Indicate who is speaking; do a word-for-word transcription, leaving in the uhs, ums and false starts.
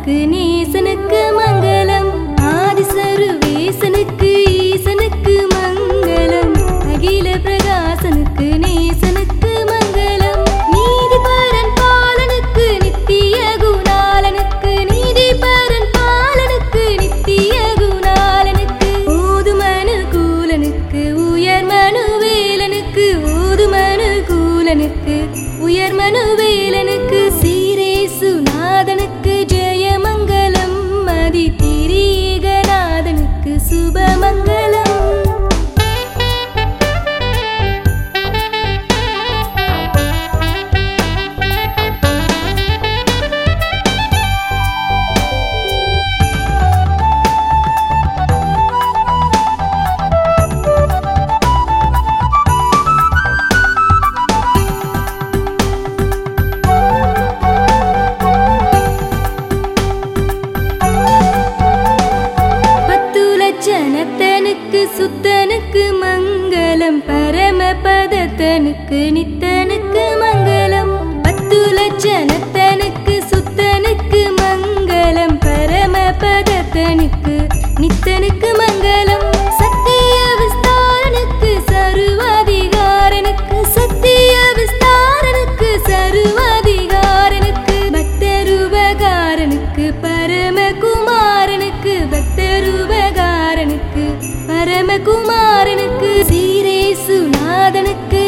Speaker 1: நாதனுக்கு நேசனுக்கு மங்களம். ஆதிசருவேசனுக்கு ஈசனுக்கு மங்களம். அகில பிரகாசனுக்கு நேசனுக்கு மங்களம். நீதிபரன் பாலனுக்கு நித்திய குணாலனுக்கு நீதிபரன் பாலனுக்கு நித்திய குணாலனுக்கு ஓதுமனு கூலனுக்கு உயர் மனுவேலனுக்கு ஓதுமனு கூலனுக்கு உயர் மனுவேலனுக்கு சீரேசுநாதனுக்கு ஜெயமங்கலம். அதிதிரீகநாதனுக்கு சுபமங்கலம். ஜனத்தனுக்கு சுத்தனுக்கு மங்களம். பரமபதத்தனுக்கு நித்தனுக்கு மங்களம். பத்து லட்சணத்தனுக்கு சுத்தனுக்கு மங்களம். பரமபதத்தனுக்கு நித்தனுக்கு மங்களம். சத்திய விஸ்தாரனுக்கு சர்வாதிகாரனுக்கு சத்திய விஸ்தாரனுக்கு சர்வாதிகாரனுக்கு பக்தருபகாரனுக்கு பரமகுமாரனுக்கு பக்தருபகாரனுக்கு பரமகுமாரனுக்கு சீரேசுநாதனுக்கு